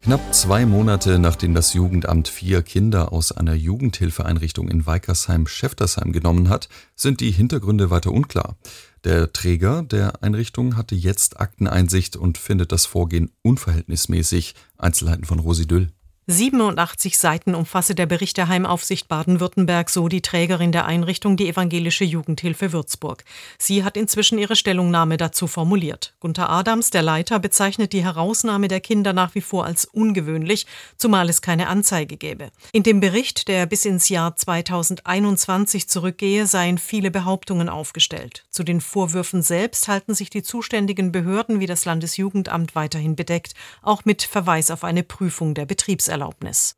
Knapp 2 Monate, nachdem das Jugendamt 4 Kinder aus einer Jugendhilfeeinrichtung in Weikersheim-Schäftersheim genommen hat, sind die Hintergründe weiter unklar. Der Träger der Einrichtung hatte jetzt Akteneinsicht und findet das Vorgehen unverhältnismäßig. Einzelheiten von Rosi Düll. 87 Seiten umfasse der Bericht der Heimaufsicht Baden-Württemberg, so die Trägerin der Einrichtung, die Evangelische Jugendhilfe Würzburg. Sie hat inzwischen ihre Stellungnahme dazu formuliert. Gunter Adams, der Leiter, bezeichnet die Herausnahme der Kinder nach wie vor als ungewöhnlich, zumal es keine Anzeige gäbe. In dem Bericht, der bis ins Jahr 2021 zurückgehe, seien viele Behauptungen aufgestellt. Zu den Vorwürfen selbst halten sich die zuständigen Behörden wie das Landesjugendamt weiterhin bedeckt, auch mit Verweis auf eine Prüfung der Betriebserlaubnis.